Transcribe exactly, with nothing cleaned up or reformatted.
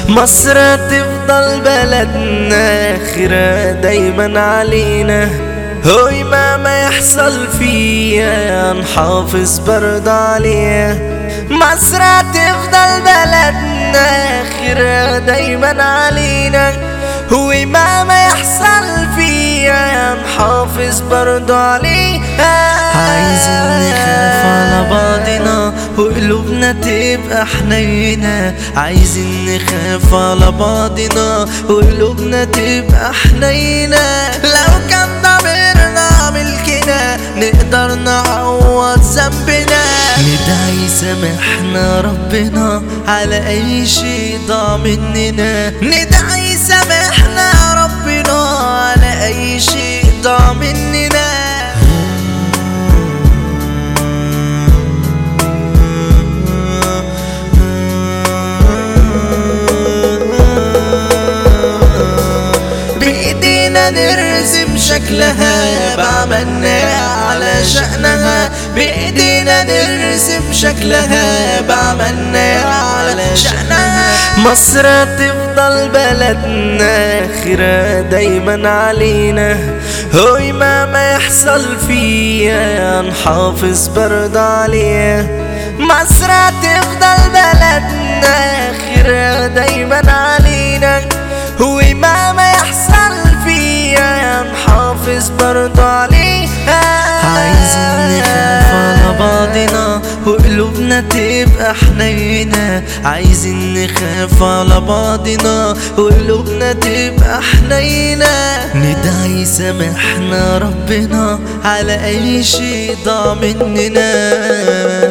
مصر تفضل بلدنا خيرها دايما علينا، هوي مهما يحصل فيها نحافظ برضه عليها. مصر تفضل بلدنا خيرها دايما علينا، هوي مهما يحصل فيها نحافظ برضه عليها. عايزين نخاف على بعضنا وقلوبنا تبقى حنينة، عايزين نخاف على بعضنا وقلوبنا تبقى حنينة. لو كان ضميرنا ملكنا نقدر نعوض ذنبنا، ندعي سامحنا ربنا على أي شيء ضاع مننا، ندعي سامحنا ربنا على أي شيء ضاع مننا. بإيدينا نرسم شكلها بعملنا على شأنها، بإيدينا نرسم شكلها بعملنا على شأنها. مصر تفضل بلدنا خيرها دايما علينا، هوي مهما يحصل فيها نحافظ برضه عليها. مصر تفضل بلدنا خيرها دايما علينا، هوي مهما يحصل فيها نحافظ برضه عليها. عايزين نخاف على بعضنا وقلوبنا تبقى حنينة، عايزين نخاف على بعضنا وقلوبنا تبقى حنينة، ندعي سامحنا ربنا على أي شيء ضاع مننا.